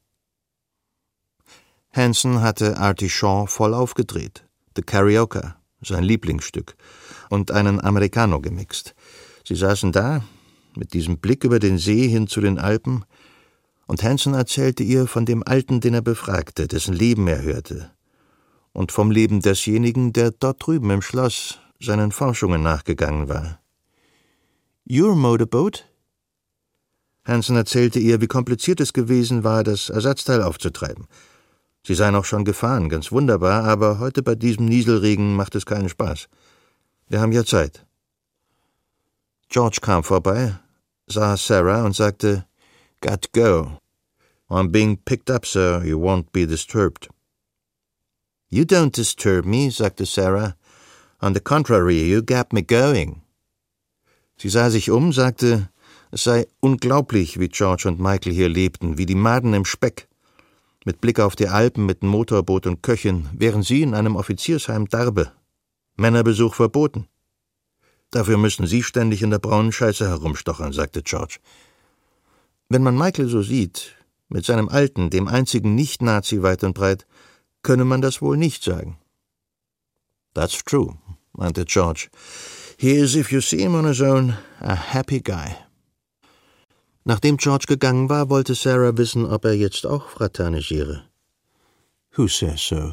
Hanson hatte Artie Shaw voll aufgedreht. The Carioca, sein Lieblingsstück, und einen Americano gemixt. Sie saßen da, mit diesem Blick über den See hin zu den Alpen, und Hanson erzählte ihr von dem Alten, den er befragte, dessen Leben er hörte, und vom Leben desjenigen, der dort drüben im Schloss seinen Forschungen nachgegangen war. »Your motorboat?« Hanson erzählte ihr, wie kompliziert es gewesen war, das Ersatzteil aufzutreiben. Sie seien auch schon gefahren, ganz wunderbar, aber heute bei diesem Nieselregen macht es keinen Spaß. Wir haben ja Zeit. George kam vorbei, sah Sarah und sagte, »Got to go. I'm being picked up, sir. You won't be disturbed.« »You don't disturb me«, sagte Sarah. »On the contrary, you get me going.« Sie sah sich um, sagte, es sei unglaublich, wie George und Michael hier lebten, wie die Maden im Speck. Mit Blick auf die Alpen mit Motorboot und Köchin, während sie in einem Offiziersheim darbe. Männerbesuch verboten. Dafür müssen sie ständig in der braunen Scheiße herumstochern, sagte George. Wenn man Michael so sieht, mit seinem Alten, dem einzigen Nicht-Nazi weit und breit, könne man das wohl nicht sagen. That's true, meinte George. He is, if you see him on his own, a happy guy. Nachdem George gegangen war, wollte Sarah wissen, ob er jetzt auch fraternisiere. Who says so?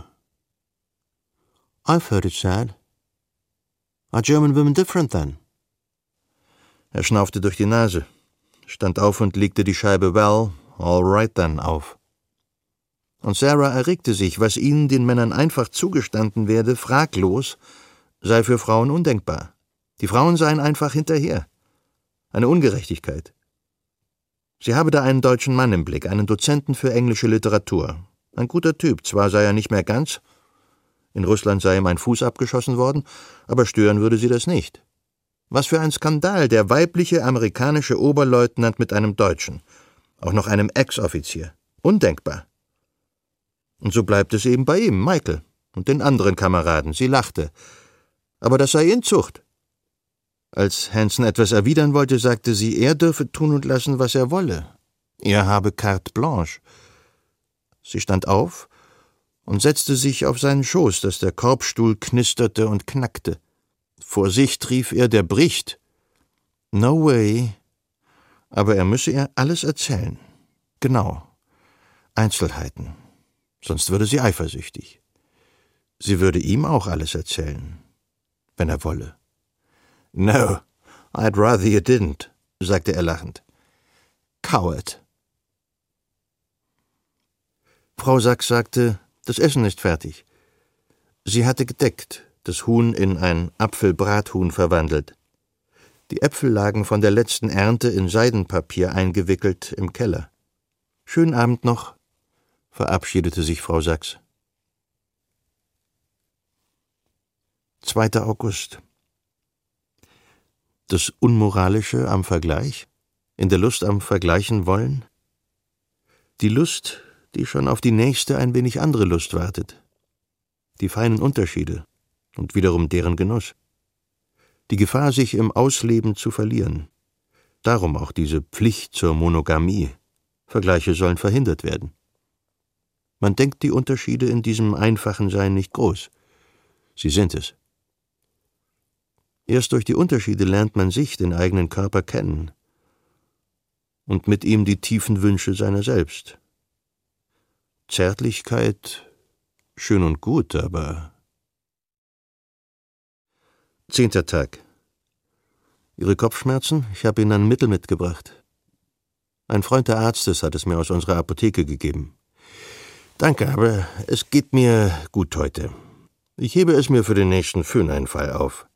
I've heard it said. Are German women different then? Er schnaufte durch die Nase, stand auf und legte die Scheibe Well, all right then auf. Und Sarah erregte sich, was ihnen, den Männern, einfach zugestanden werde, fraglos, sei für Frauen undenkbar. Die Frauen seien einfach hinterher. Eine Ungerechtigkeit. Sie habe da einen deutschen Mann im Blick, einen Dozenten für englische Literatur. Ein guter Typ, zwar sei er nicht mehr ganz, in Russland sei ihm ein Fuß abgeschossen worden, aber stören würde sie das nicht. Was für ein Skandal, der weibliche amerikanische Oberleutnant mit einem Deutschen, auch noch einem Ex-Offizier. Undenkbar. Und so bleibt es eben bei ihm, Michael, und den anderen Kameraden. Sie lachte. Aber das sei Inzucht. Als Hanson etwas erwidern wollte, sagte sie, er dürfe tun und lassen, was er wolle. Er habe carte blanche. Sie stand auf und setzte sich auf seinen Schoß, dass der Korbstuhl knisterte und knackte. Vor sich rief er, der bricht. No way. Aber er müsse ihr alles erzählen. Genau. Einzelheiten. Sonst würde sie eifersüchtig. Sie würde ihm auch alles erzählen, wenn er wolle. No, I'd rather you didn't, sagte er lachend. Coward. Frau Sachs sagte, das Essen ist fertig. Sie hatte gedeckt, das Huhn in ein Apfelbrathuhn verwandelt. Die Äpfel lagen von der letzten Ernte in Seidenpapier eingewickelt im Keller. Schönen Abend noch, verabschiedete sich Frau Sachs. zweiter August. Das Unmoralische am Vergleich? In der Lust am Vergleichen wollen? Die Lust, die schon auf die nächste ein wenig andere Lust wartet. Die feinen Unterschiede und wiederum deren Genuss. Die Gefahr, sich im Ausleben zu verlieren. Darum auch diese Pflicht zur Monogamie. Vergleiche sollen verhindert werden. Man denkt, die Unterschiede in diesem einfachen seien nicht groß. Sie sind es. Erst durch die Unterschiede lernt man sich, den eigenen Körper, kennen. Und mit ihm die tiefen Wünsche seiner selbst. Zärtlichkeit, schön und gut, aber... Zehnter Tag. Ihre Kopfschmerzen? Ich habe Ihnen ein Mittel mitgebracht. Ein Freund der Arztes hat es mir aus unserer Apotheke gegeben. Danke, aber es geht mir gut heute. Ich hebe es mir für den nächsten Föhneinfall auf.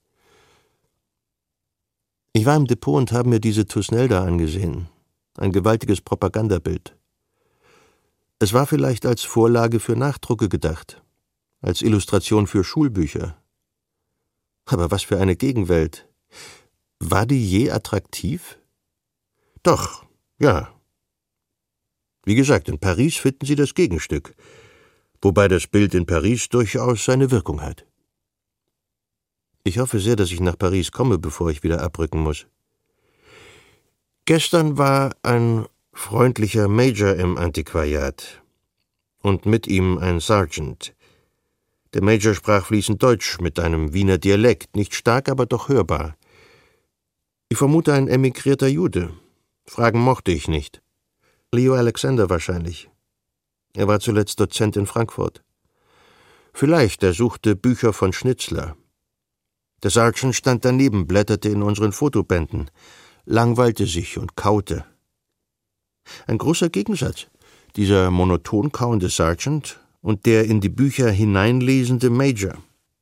Ich war im Depot und habe mir diese Thusnelda angesehen. Ein gewaltiges Propagandabild. Es war vielleicht als Vorlage für Nachdrucke gedacht, als Illustration für Schulbücher. Aber was für eine Gegenwelt. War die je attraktiv? Doch, ja. Wie gesagt, in Paris finden Sie das Gegenstück, wobei das Bild in Paris durchaus seine Wirkung hat. Ich hoffe sehr, dass ich nach Paris komme, bevor ich wieder abrücken muss. Gestern war ein freundlicher Major im Antiquariat und mit ihm ein Sergeant. Der Major sprach fließend Deutsch mit einem Wiener Dialekt, nicht stark, aber doch hörbar. Ich vermute ein emigrierter Jude. Fragen mochte ich nicht. Leo Alexander wahrscheinlich. Er war zuletzt Dozent in Frankfurt. Vielleicht, er suchte Bücher von Schnitzler. Der Sergeant stand daneben, blätterte in unseren Fotobänden, langweilte sich und kaute. Ein großer Gegensatz, dieser monoton kauende Sergeant und der in die Bücher hineinlesende Major.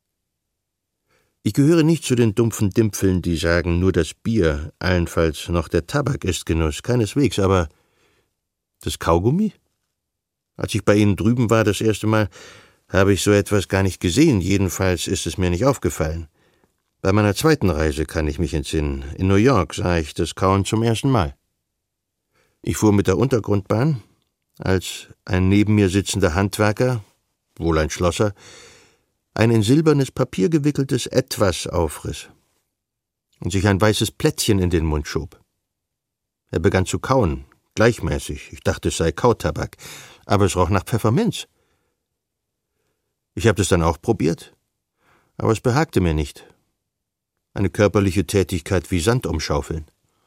Ich gehöre nicht zu den dumpfen Dimpfeln, die sagen, nur das Bier, allenfalls noch der Tabak ist Genuss, keineswegs, aber das Kaugummi? Als ich bei Ihnen drüben war das erste Mal, habe ich so etwas gar nicht gesehen, jedenfalls ist es mir nicht aufgefallen. Bei meiner zweiten Reise kann ich mich entsinnen. In New York sah ich das Kauen zum ersten Mal. Ich fuhr mit der Untergrundbahn, als ein neben mir sitzender Handwerker, wohl ein Schlosser, ein in silbernes Papier gewickeltes Etwas aufriss und sich ein weißes Plättchen in den Mund schob. Er begann zu kauen, gleichmäßig. Ich dachte, es sei Kautabak, aber es roch nach Pfefferminz. Ich habe das dann auch probiert, aber es behagte mir nicht. eine körperliche Tätigkeit wie Sand umschaufeln.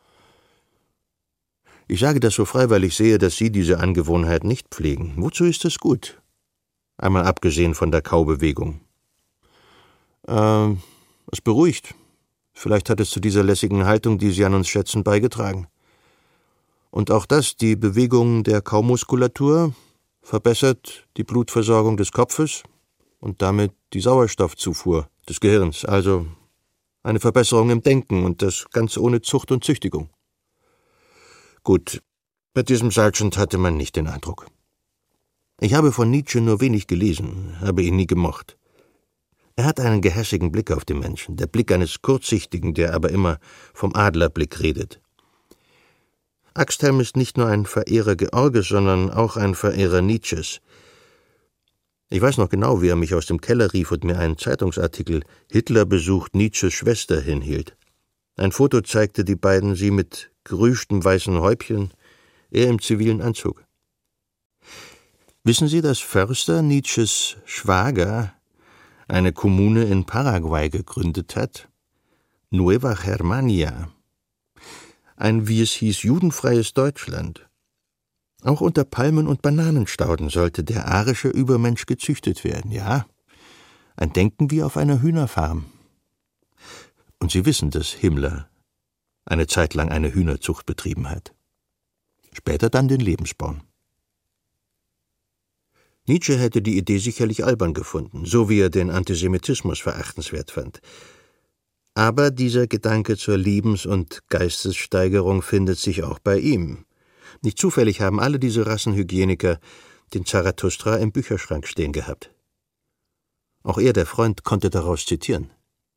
Ich sage das so frei, weil ich sehe, dass Sie diese Angewohnheit nicht pflegen. Wozu ist das gut? Einmal abgesehen von der Kaubewegung. Äh, es beruhigt. Vielleicht hat es zu dieser lässigen Haltung, die Sie an uns schätzen, beigetragen. Und auch das, die Bewegung der Kaumuskulatur, verbessert die Blutversorgung des Kopfes und damit die Sauerstoffzufuhr des Gehirns, also eine Verbesserung im Denken und das ganz ohne Zucht und Züchtigung. Gut, bei diesem Sargent hatte man nicht den Eindruck. Ich habe von Nietzsche nur wenig gelesen, habe ihn nie gemocht. Er hat einen gehässigen Blick auf den Menschen, der Blick eines Kurzsichtigen, der aber immer vom Adlerblick redet. Axthelm ist nicht nur ein Verehrer Georges, sondern auch ein Verehrer Nietzsches. Ich weiß noch genau, wie er mich aus dem Keller rief und mir einen Zeitungsartikel »Hitler besucht Nietzsches Schwester« hinhielt. Ein Foto zeigte die beiden, sie mit gerüschtem weißen Häubchen, er im zivilen Anzug. Wissen Sie, dass Förster, Nietzsches Schwager, eine Kommune in Paraguay gegründet hat? Nueva Germania. Ein, wie es hieß, judenfreies Deutschland. Auch unter Palmen und Bananenstauden sollte der arische Übermensch gezüchtet werden, ja. Ein Denken wie auf einer Hühnerfarm. Und Sie wissen, dass Himmler eine Zeit lang eine Hühnerzucht betrieben hat. Später dann den Lebensborn. Nietzsche hätte die Idee sicherlich albern gefunden, so wie er den Antisemitismus verachtenswert fand. Aber dieser Gedanke zur Lebens- und Geistessteigerung findet sich auch bei ihm. Nicht zufällig haben alle diese Rassenhygieniker den Zarathustra im Bücherschrank stehen gehabt. Auch er, der Freund, konnte daraus zitieren.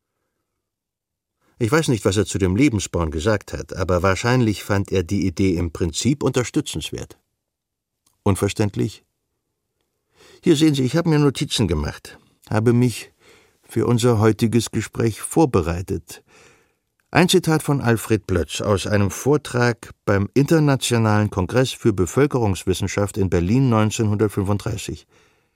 Ich weiß nicht, was er zu dem Lebensborn gesagt hat, aber wahrscheinlich fand er die Idee im Prinzip unterstützenswert. Unverständlich? Hier sehen Sie, ich habe mir Notizen gemacht, habe mich für unser heutiges Gespräch vorbereitet. Ein Zitat von Alfred Plötz aus einem Vortrag beim Internationalen Kongress für Bevölkerungswissenschaft in Berlin neunzehnhundertfünfunddreißig.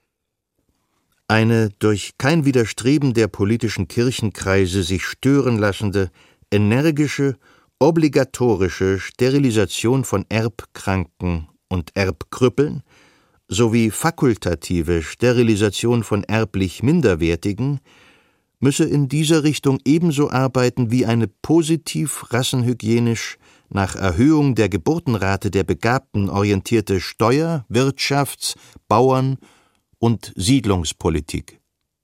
Eine durch kein Widerstreben der politischen Kirchenkreise sich stören lassende, energische, obligatorische Sterilisation von Erbkranken und Erbkrüppeln sowie fakultative Sterilisation von erblich Minderwertigen müsse in dieser Richtung ebenso arbeiten wie eine positiv rassenhygienisch nach Erhöhung der Geburtenrate der Begabten orientierte Steuer-, Wirtschafts-, Bauern- und Siedlungspolitik.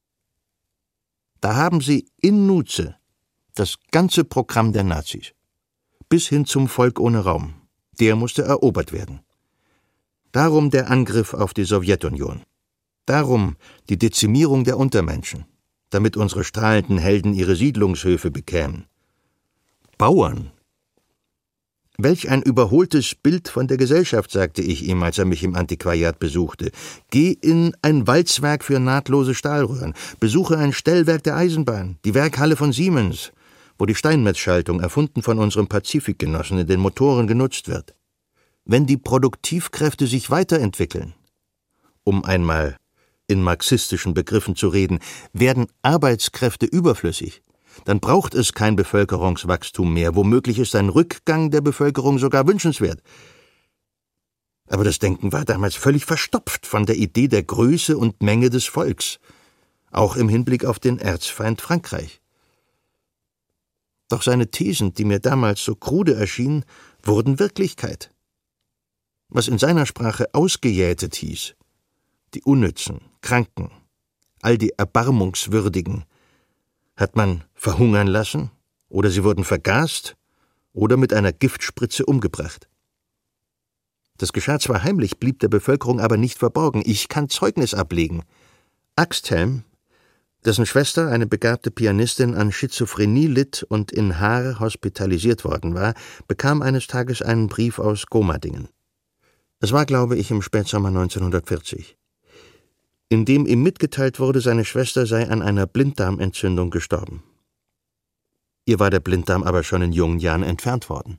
Da haben Sie in Nutze das ganze Programm der Nazis, bis hin zum Volk ohne Raum. Der musste erobert werden. Darum der Angriff auf die Sowjetunion. Darum die Dezimierung der Untermenschen, damit unsere strahlenden Helden ihre Siedlungshöfe bekämen. Bauern. Welch ein überholtes Bild von der Gesellschaft, sagte ich ihm, als er mich im Antiquariat besuchte. Geh in ein Walzwerk für nahtlose Stahlröhren, besuche ein Stellwerk der Eisenbahn, die Werkhalle von Siemens, wo die Steinmetzschaltung, erfunden von unserem Pazifikgenossen, in den Motoren genutzt wird. Wenn die Produktivkräfte sich weiterentwickeln, um einmal in marxistischen Begriffen zu reden, werden Arbeitskräfte überflüssig, dann braucht es kein Bevölkerungswachstum mehr. Womöglich ist ein Rückgang der Bevölkerung sogar wünschenswert. Aber das Denken war damals völlig verstopft von der Idee der Größe und Menge des Volks, auch im Hinblick auf den Erzfeind Frankreich. Doch seine Thesen, die mir damals so krude erschienen, wurden Wirklichkeit. Was in seiner Sprache ausgejätet hieß, die Unnützen, Kranken, all die Erbarmungswürdigen, hat man verhungern lassen, oder sie wurden vergast oder mit einer Giftspritze umgebracht. Das geschah zwar heimlich, blieb der Bevölkerung aber nicht verborgen. Ich kann Zeugnis ablegen. Axthelm, dessen Schwester, eine begabte Pianistin, an Schizophrenie litt und in Haar hospitalisiert worden war, bekam eines Tages einen Brief aus Gomadingen. Es war, glaube ich, im Spätsommer neunzehnhundertvierzig. In dem ihm mitgeteilt wurde, seine Schwester sei an einer Blinddarmentzündung gestorben. Ihr war der Blinddarm aber schon in jungen Jahren entfernt worden.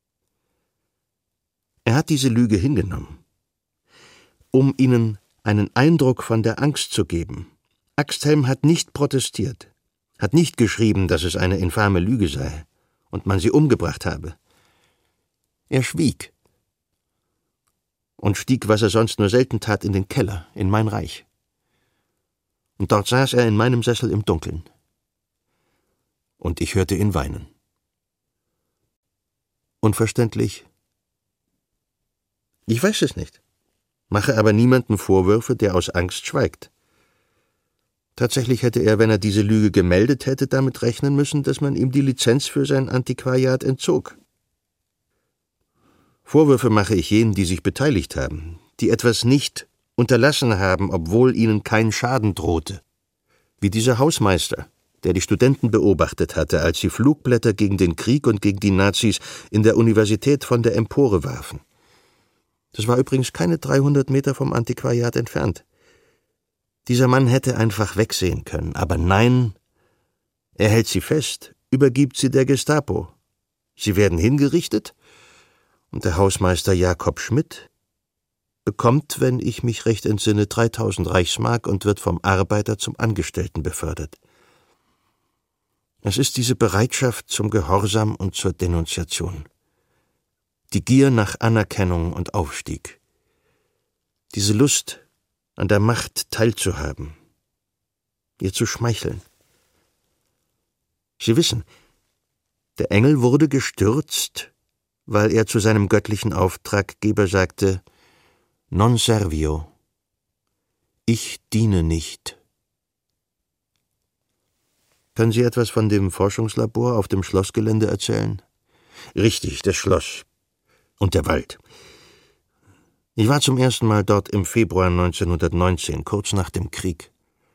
Er hat diese Lüge hingenommen, um ihnen einen Eindruck von der Angst zu geben. Axthelm hat nicht protestiert. hat nicht geschrieben, dass es eine infame Lüge sei und man sie umgebracht habe. Er schwieg und stieg, was er sonst nur selten tat, in den Keller, in mein Reich. Und dort saß er in meinem Sessel im Dunkeln. Und ich hörte ihn weinen. Unverständlich? Ich weiß es nicht, mache aber niemanden Vorwürfe, der aus Angst schweigt. Tatsächlich hätte er, wenn er diese Lüge gemeldet hätte, damit rechnen müssen, dass man ihm die Lizenz für sein Antiquariat entzog. Vorwürfe mache ich jenen, die sich beteiligt haben, die etwas nicht unterlassen haben, obwohl ihnen kein Schaden drohte. Wie dieser Hausmeister, der die Studenten beobachtet hatte, als sie Flugblätter gegen den Krieg und gegen die Nazis in der Universität von der Empore warfen. Das war übrigens keine dreihundert Meter vom Antiquariat entfernt. Dieser Mann hätte einfach wegsehen können, aber nein, er hält sie fest, übergibt sie der Gestapo. Sie werden hingerichtet und der Hausmeister Jakob Schmidt bekommt, wenn ich mich recht entsinne, dreitausend Reichsmark und wird vom Arbeiter zum Angestellten befördert. Es ist diese Bereitschaft zum Gehorsam und zur Denunziation. Die Gier nach Anerkennung und Aufstieg. Diese Lust, an der Macht teilzuhaben, ihr zu schmeicheln. Sie wissen, der Engel wurde gestürzt, weil er zu seinem göttlichen Auftraggeber sagte, non servio, ich diene nicht. Können Sie etwas von dem Forschungslabor auf dem Schlossgelände erzählen? Richtig, das Schloss und der Wald. Ich war zum ersten Mal dort im Februar neunzehnhundertneunzehn, kurz nach dem Krieg.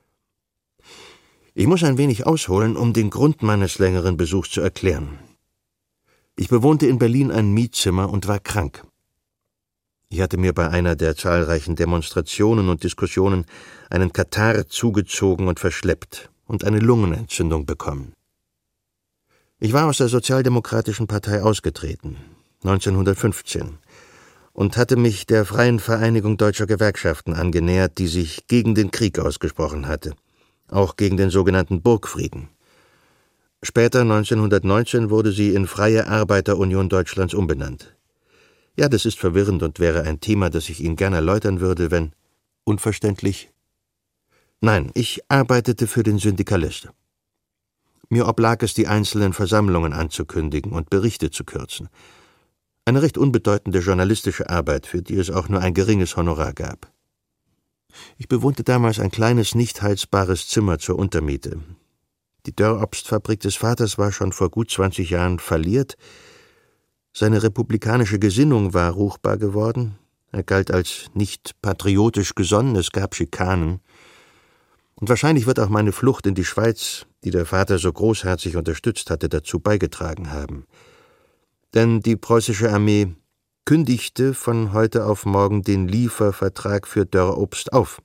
Ich muss ein wenig ausholen, um den Grund meines längeren Besuchs zu erklären. Ich bewohnte in Berlin ein Mietzimmer und war krank. Ich hatte mir bei einer der zahlreichen Demonstrationen und Diskussionen einen Katarrh zugezogen und verschleppt und eine Lungenentzündung bekommen. Ich war aus der Sozialdemokratischen Partei ausgetreten, neunzehnhundertfünfzehn, und hatte mich der Freien Vereinigung Deutscher Gewerkschaften angenähert, die sich gegen den Krieg ausgesprochen hatte, auch gegen den sogenannten Burgfrieden. Später, neunzehnhundertneunzehn, wurde sie in Freie Arbeiterunion Deutschlands umbenannt. Ja, das ist verwirrend und wäre ein Thema, das ich Ihnen gern erläutern würde, wenn... Unverständlich? Nein, ich arbeitete für den Syndikalist. Mir oblag es, die einzelnen Versammlungen anzukündigen und Berichte zu kürzen. Eine recht unbedeutende journalistische Arbeit, für die es auch nur ein geringes Honorar gab. Ich bewohnte damals ein kleines, nicht heizbares Zimmer zur Untermiete. Die Dörrobstfabrik des Vaters war schon vor gut zwanzig Jahren falliert. Seine republikanische Gesinnung war ruchbar geworden. Er galt als nicht patriotisch gesonnen, es gab Schikanen. Und wahrscheinlich wird auch meine Flucht in die Schweiz, die der Vater so großherzig unterstützt hatte, dazu beigetragen haben. Denn die preußische Armee kündigte von heute auf morgen den Liefervertrag für Dörrobst auf.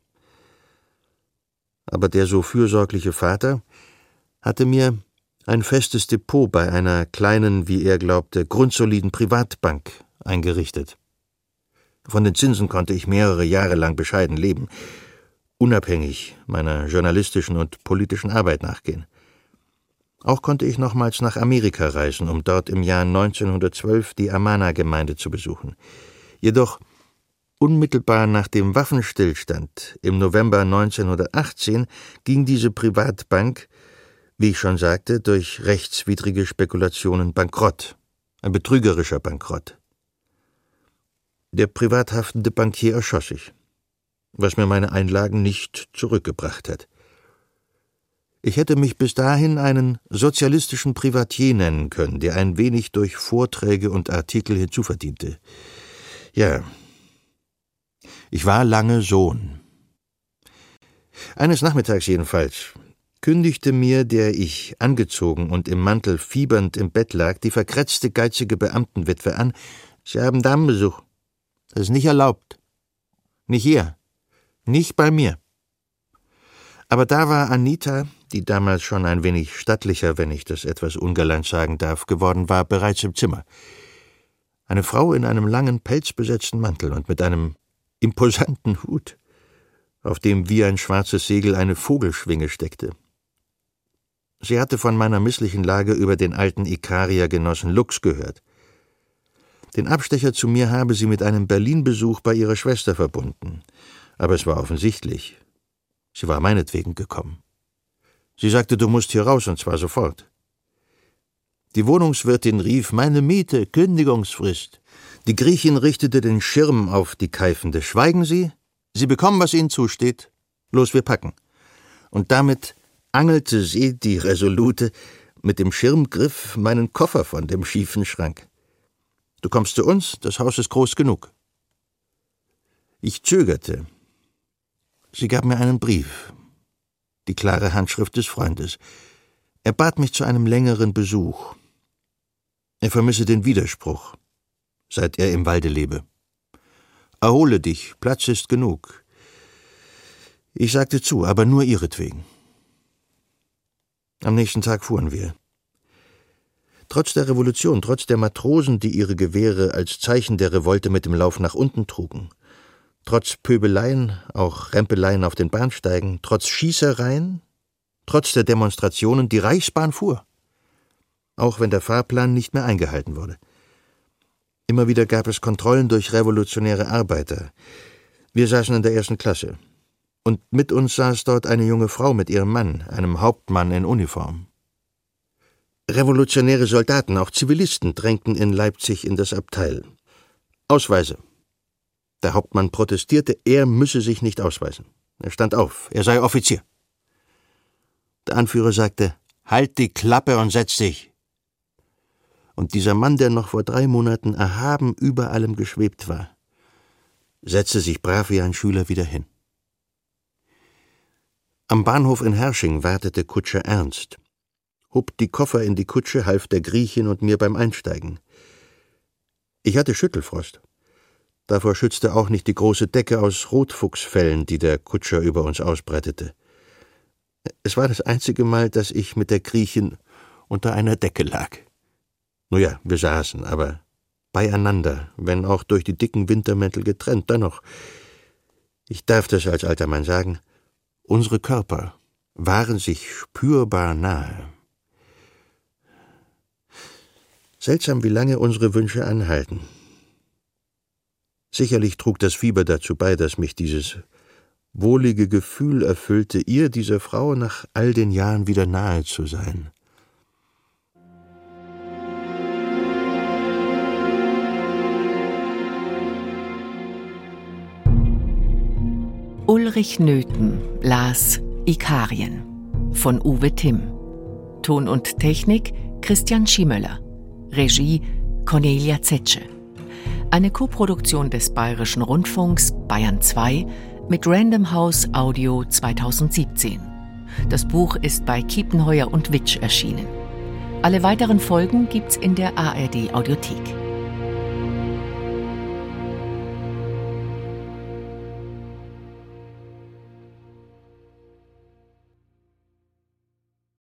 Aber der so fürsorgliche Vater hatte mir ein festes Depot bei einer kleinen, wie er glaubte, grundsoliden Privatbank eingerichtet. Von den Zinsen konnte ich mehrere Jahre lang bescheiden leben, unabhängig meiner journalistischen und politischen Arbeit nachgehen. Auch konnte ich nochmals nach Amerika reisen, um dort im Jahr neunzehnhundertzwölf die Amana-Gemeinde zu besuchen. Jedoch unmittelbar nach dem Waffenstillstand im November neunzehnhundertachtzehn ging diese Privatbank, wie ich schon sagte, durch rechtswidrige Spekulationen bankrott, ein betrügerischer Bankrott. Der privat haftende Bankier erschoss sich, was mir meine Einlagen nicht zurückgebracht hat. Ich hätte mich bis dahin einen sozialistischen Privatier nennen können, der ein wenig durch Vorträge und Artikel hinzuverdiente. Ja, ich war lange Sohn. Eines Nachmittags jedenfalls kündigte mir, der ich angezogen und im Mantel fiebernd im Bett lag, die verkratzte, geizige Beamtenwitwe an: »Sie haben Damenbesuch. Das ist nicht erlaubt. Nicht hier. Nicht bei mir.« Aber da war Anita, die damals schon ein wenig stattlicher, wenn ich das etwas ungalant sagen darf, geworden war, bereits im Zimmer. Eine Frau in einem langen, pelzbesetzten Mantel und mit einem imposanten Hut, auf dem wie ein schwarzes Segel eine Vogelschwinge steckte. Sie hatte von meiner misslichen Lage über den alten Ikarier-Genossen Lux gehört. Den Abstecher zu mir habe sie mit einem Berlin-Besuch bei ihrer Schwester verbunden. Aber es war offensichtlich. Sie war meinetwegen gekommen. Sie sagte, du musst hier raus, und zwar sofort. Die Wohnungswirtin rief, meine Miete, Kündigungsfrist. Die Griechin richtete den Schirm auf die Keifende. Schweigen Sie, Sie bekommen, was Ihnen zusteht. Los, wir packen. Und damit angelte sie, die Resolute, mit dem Schirmgriff meinen Koffer von dem schiefen Schrank. Du kommst zu uns, das Haus ist groß genug. Ich zögerte. Sie gab mir einen Brief, die klare Handschrift des Freundes. Er bat mich zu einem längeren Besuch. Er vermisse den Widerspruch, seit er im Walde lebe. Erhole dich, Platz ist genug. Ich sagte zu, aber nur ihretwegen. Am nächsten Tag fuhren wir. Trotz der Revolution, trotz der Matrosen, die ihre Gewehre als Zeichen der Revolte mit dem Lauf nach unten trugen, trotz Pöbeleien, auch Rempeleien auf den Bahnsteigen, trotz Schießereien, trotz der Demonstrationen, die Reichsbahn fuhr. Auch wenn der Fahrplan nicht mehr eingehalten wurde. Immer wieder gab es Kontrollen durch revolutionäre Arbeiter. Wir saßen in der ersten Klasse. Und mit uns saß dort eine junge Frau mit ihrem Mann, einem Hauptmann in Uniform. Revolutionäre Soldaten, auch Zivilisten, drängten in Leipzig in das Abteil. Ausweise. Der Hauptmann protestierte, er müsse sich nicht ausweisen. Er stand auf, er sei Offizier. Der Anführer sagte, halt die Klappe und setz dich. Und dieser Mann, der noch vor drei Monaten erhaben über allem geschwebt war, setzte sich brav wie ein Schüler wieder hin. Am Bahnhof in Herrsching wartete Kutscher Ernst, hob die Koffer in die Kutsche, half der Griechin und mir beim Einsteigen. Ich hatte Schüttelfrost. Davor schützte auch nicht die große Decke aus Rotfuchsfellen, die der Kutscher über uns ausbreitete. Es war das einzige Mal, dass ich mit der Griechin unter einer Decke lag. Nun ja, wir saßen, aber beieinander, wenn auch durch die dicken Wintermäntel getrennt, dennoch. Ich darf das als alter Mann sagen, unsere Körper waren sich spürbar nahe. Seltsam, wie lange unsere Wünsche anhalten. Sicherlich trug das Fieber dazu bei, dass mich dieses wohlige Gefühl erfüllte, ihr, dieser Frau, nach all den Jahren wieder nahe zu sein. Ulrich Nöthen las Ikarien von Uwe Timm. Ton und Technik Christian Schiemöller. Regie Cornelia Zetsche. Eine Koproduktion des Bayerischen Rundfunks Bayern zwei mit Random House Audio zweitausendsiebzehn. Das Buch ist bei Kiepenheuer und Witsch erschienen. Alle weiteren Folgen gibt's in der A R D Audiothek.